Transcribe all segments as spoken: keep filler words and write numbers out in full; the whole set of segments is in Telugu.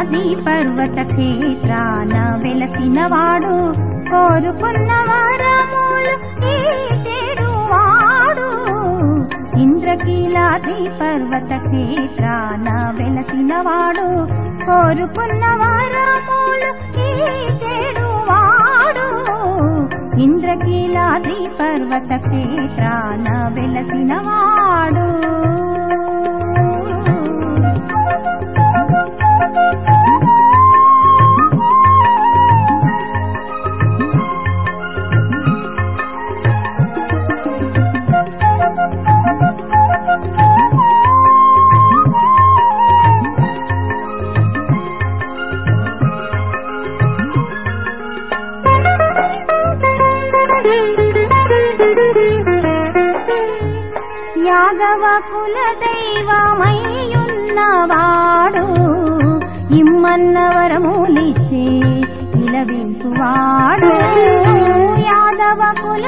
ఇంద్రకీలాద్రి పర్వత క్షేత్రాన వెలసినవాడు కోరుకున్న వరములు ఇచ్చెడువాడు. ఇంద్రకీలాద్రి పర్వత క్షేత్రాన వెలసినవాడు కోరుకున్న వరములు ఇచ్చెడువాడు. ఇంద్రకీలాద్రి పర్వత క్షేత్రాన వెలసినవాడు. యాదవ కుల దైవమయ్యున్నవాడు ఇమ్మన్న వరములిచ్చే ఇలవింపువాడు. యాదవ కుల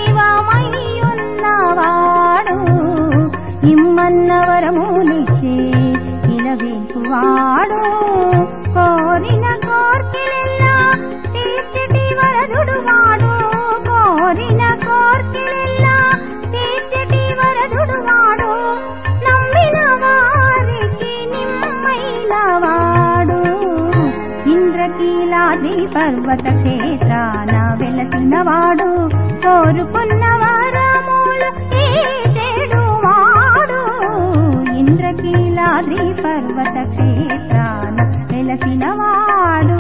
దైవమయ్యున్నవాడు ఇమ్మన్న వరములిచ్చే ఇలవింపువాడు. కోరిన కోర్కెలెల్లా తీర్చటి వరదుడు వాడు. కోరిన కోర్కెలెల్లా తీర్చటి వరదుడు వాడు. నమ్మిన వారికి నిమ్మైన వాడు. ఇంద్రకీలాద్రి పర్వత క్షేత్రాన వెలసినవాడు కోరుకున్న వరములు ఇచ్చెడువాడు. ఇంద్రకీలాద్రి పర్వత క్షేత్రాన వెలసినవాడు.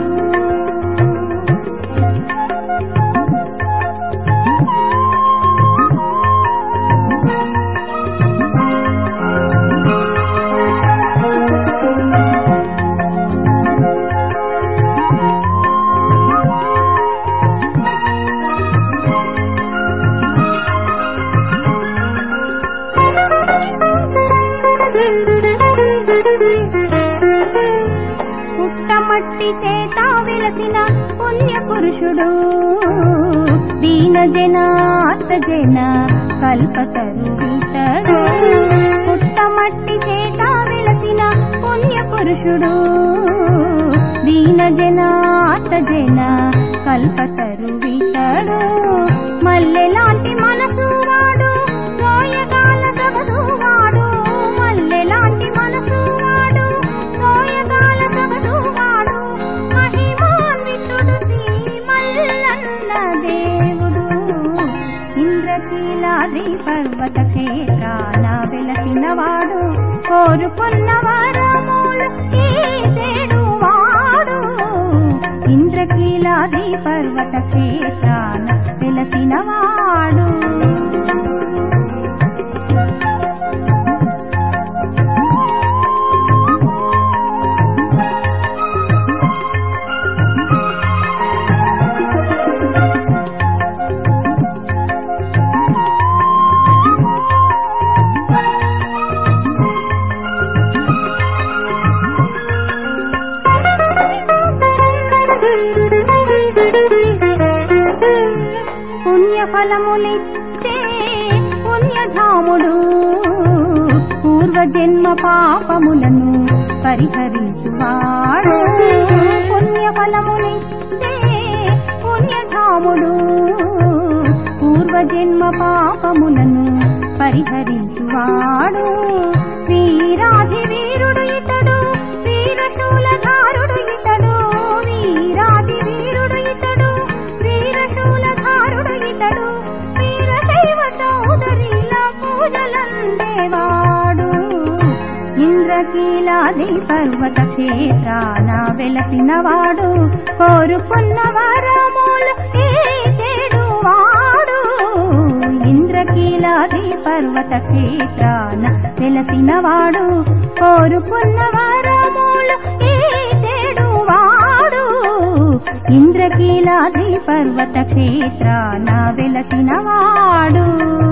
పుట్టమట్టి చేత వెలసిన పుణ్య పురుషుడు దీన జనార్త జన కల్పతరువితడు. పుట్టమట్టి చేత వెలసిన పుణ్య పురుషుడు దీన జనార్త జన కల్పతరువితడు. మల్లెలాంటి మనసు వాడు సోయగాల సొగసు వాడు. మల్లెలాంటి మనసు వాడు సోయగాల సొగసు వాడు. మహిమాన్వితుడు శ్రీ మల్లన్న దేవుడు. ఇంద్రకీలాద్రి పర్వత క్షేత్రాన వెలసినవాడు కోరుకున్న వరములు ఇచ్చెడువాడు. ఇంద్రకీలాద్రి పర్వత క్షేత్రాన వెలసినవాడు. పుణ్యఫలములిచ్చే పుణ్యధాముడు పూర్వజన్మ పాపములను పరిహరించువాడు. పుణ్యఫలములిచ్చే పుణ్యధాముడు పూర్వజన్మ పాపములను పరిహరించువాడు. వీరాధి వీరుడు ఇతడు వీరశూలధారుడు ఇతడు. వీరాధి వీరుడు ఇతడు వీరశూలధారుడు ఇతడు. వీరశైవ చౌదరిల పూజలందేవాడు. ఇంద్రకీలాద్రి పర్వత క్షేత్రాన వెలసినవాడు కోరుకున్న వరములు ఇచ్చెడువాడు. ఇంద్రకీలాద్రి పర్వత క్షేత్రాన వెలసినవాడు కోరుకున్న వరములు ఇచ్చెడువాడు. ఇంద్రకీలాద్రి పర్వత క్షేత్రాన వెలసినవాడు.